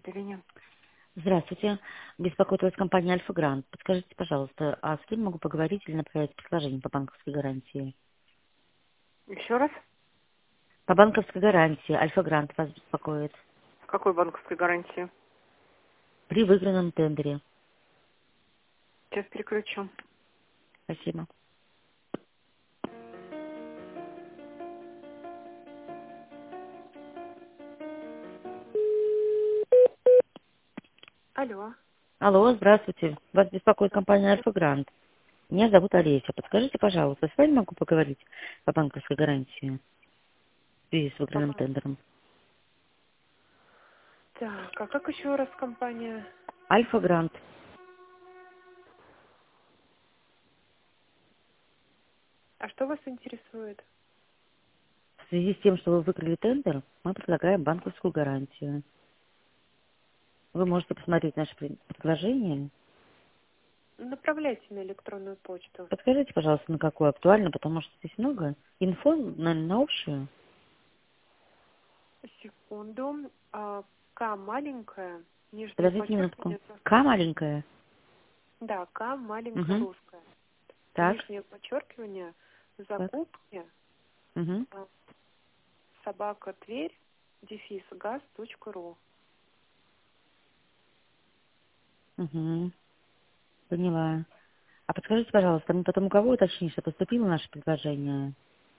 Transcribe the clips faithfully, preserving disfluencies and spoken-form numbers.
отделение. Здравствуйте. Беспокоит вас компания Альфа Грант. Подскажите, пожалуйста, а с кем могу поговорить или направить предложение по банковской гарантии? Еще раз? По банковской гарантии Альфа Грант вас беспокоит. Какой банковской гарантии? При выигранном тендере. Сейчас переключу. Спасибо. Алло. Алло, здравствуйте. Вас беспокоит компания Альфа Грант. Меня зовут Олеся. Подскажите, пожалуйста, с вами могу поговорить по банковской гарантии в связи с выигранным Ага. тендером? Так, а как еще раз компания? Альфа Грант. А что вас интересует? В связи с тем, что вы выиграли тендер, мы предлагаем банковскую гарантию. Вы можете посмотреть наше пред- предложение. Направляйте на электронную почту. Подскажите, пожалуйста, на какую актуально, потому что здесь много инфо, наверное, на общую. Секунду. А, К маленькая, нижнее Подождите минутку. подчеркивание. К маленькая. Да, К маленькая Угу. русская. Так. Нижнее подчеркивание. Так. Закупки. Угу. а, Собака Тверь. Дефис газ точка ру. Угу. Поняла. А подскажите, пожалуйста, мы потом у кого уточнить, что поступило наше предложение?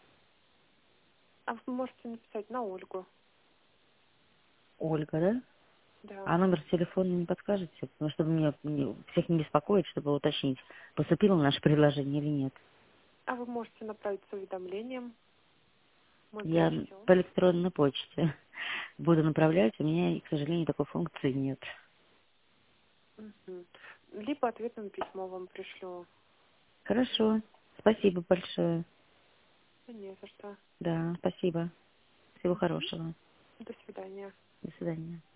А вы можете написать на Ольгу. Ольга, да? Да. А номер телефона не подскажете? Потому что мне, мне всех не беспокоит, чтобы уточнить, поступило наше предложение или нет. А вы можете направить с уведомлением. Мы Я прочтем. по электронной почте буду направлять, у меня, к сожалению, такой функции нет. Мгм. Либо ответное письмо вам пришлю. Хорошо. Спасибо большое. Да не за что. Да, спасибо. Всего Мгм. хорошего. До свидания. До свидания.